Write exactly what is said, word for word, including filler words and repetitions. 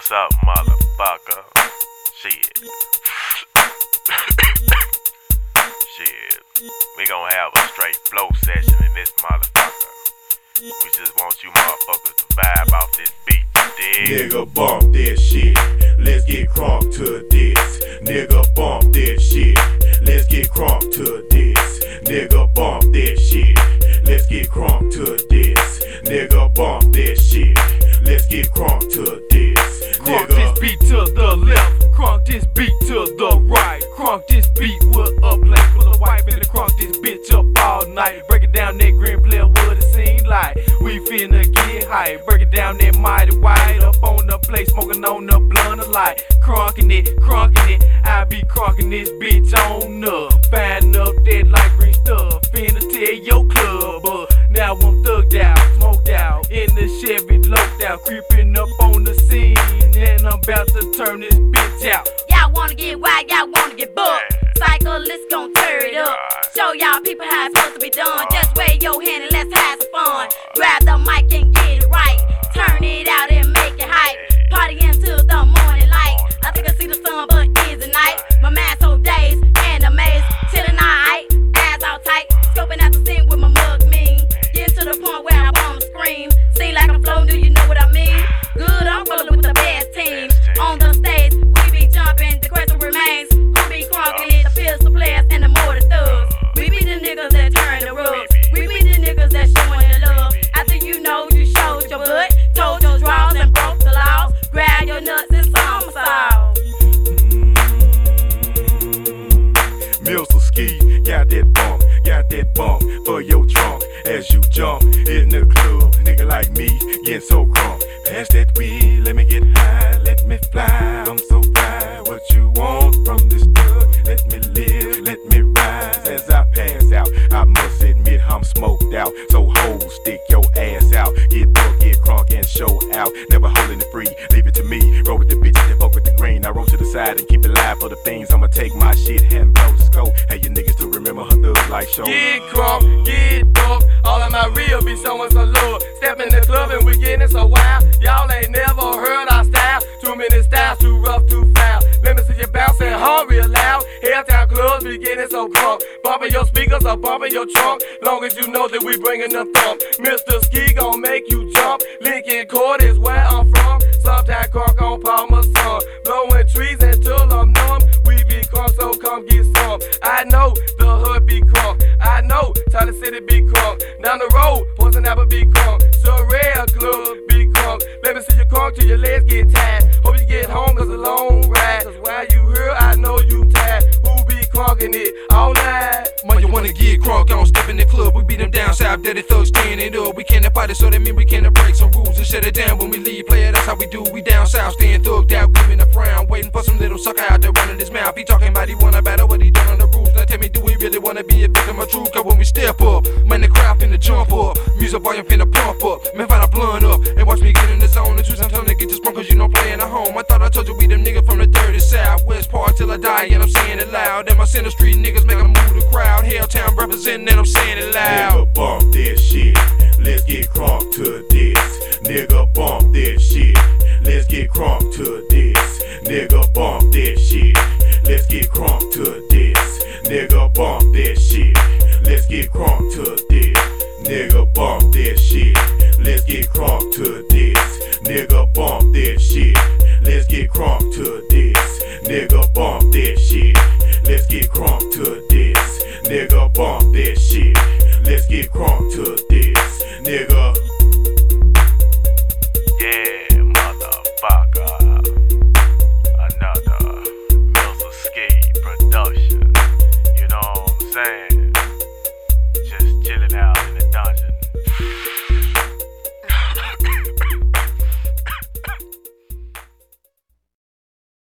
What's up, motherfucker? Shit. Shit. We gon' have a straight flow session in this motherfucker. We just want you motherfuckers to vibe off this beat, you dig? Nigga bump this shit, let's get crunk to this. Nigga bump this shit, let's get crunk to this. Nigga bump this shit, let's get crunk to this. Nigga bump this shit, let's get crunk to this. Crunk this beat to the left, crunk this beat to the right. Crunk this beat with a place full of white, finna crunk this bitch up all night. Breaking down that green player, what it seem like. We finna get hype, breaking down that mighty white. Up on the place, smoking on the blunt of light. Crunking it, crunking it, I be crunking this bitch on up. Fine up that light green stuff, finna tear your club up. Now I'm thugged out, smoked out, in the Chevy loped out, creeping up on the scene, and I'm about to turn this bitch out. Y'all wanna get wild, y'all wanna get booked. Cyclists gon' tear it up. Show y'all people how it's supposed to be done. Just wave your hand and let's have some fun. Grab the mic and get it right. Turn it out and make it hype. Party until the morning light. I think I see the sun, but is it night? My mind so dazed and amazed. Chillin' alright, ass all tight. Scoping out the scene with my mug mean. Getting to the point where I wanna scream. Seem like I'm floating, do you know what I mean? Good, I'm rollin' with the best team. On the stage, we be jumping, the question remains. Who be crunking it, the pistol players and the mortar thugs. We be the niggas that turn the rugs. We be the niggas that showing the love. After you know you showed your butt, told your draws and broke the laws. Grab your nuts and somersault. Mills ski, got that bump, got that bump for your trunk. As you jump in the club, nigga like me, getting so crunk. Pass that weed, let me get high, let me fly. I'm so fly, what you want from this thug? Let me live, let me rise. As I pass out, I must admit I'm smoked out. So hold, stick your ass out. Get drunk, get crunk and show out. Never holding it free, leave it to me. Roll with the bitches and fuck with the green. I roll to the side and keep it live for the things. I'ma take my shit and blow the scope. Hey, you niggas to remember her thug like show. Get crunk, get dope. All of my real be showing some love. Step in the club and we getting so wild. Y'all ain't never heard our style. Too many styles, too rough, too foul. Let me see you bouncing hard real loud. Helltown clubs be getting so crunk. Bumping your speakers or bumping your trunk. Long as you know that we bringing the thump. Mister Ski gon' make you jump. Lincoln Court is where I'm from. Sometimes crunk on Palmer's son. Blowing trees until I'm numb. We be crunk, so come get some. I know the hood be crunk. I know Tyler City be crunk. Down the road, Poison Apple be crunk. Surreal Club be crunk. Let me see you crunk till your legs get tired. Hope you get home, cause a long ride. Cause while you here, I know you tired. Who be crunking it all night? Man, you wanna get crunk, on step in the club. We beat them down south, dirty thugs staying it up. We can't fight it, so that mean we can't break some rules and shut it down when we leave. Player, that's how we do. We down south, staying thugged out, giving a frown, waiting for some little sucker out there running his mouth. He talking about he wanna battle, what he done on the rules. Now tell me, do we really wanna be a victim of truth? Cause when we step up, man, the crowd finna jump up. Music volume finna pump up. Man, find a blunt up and watch me get in the zone. And choose some time to get this sprung, cause you know playing at home. I thought I told you we them niggas from the dirty south. West Park till I die, and I'm saying it loud. And my center street niggas make a move the crowd. Helltown representing, and I'm saying it loud. Nigga bump this shit, let's get crunk to this. Nigga bump this shit, let's get crunk to this. Nigga bump this shit, let's get crunk to this. Nigga bump this shit, let's get crunk to this. Nigga bump this shit, let's get crunk to this. Nigga bump this shit, let's get crunk to this. Nigga bump this shit, let's get crunk to this. Nigga bump this shit, let's get crunk to this. Nigga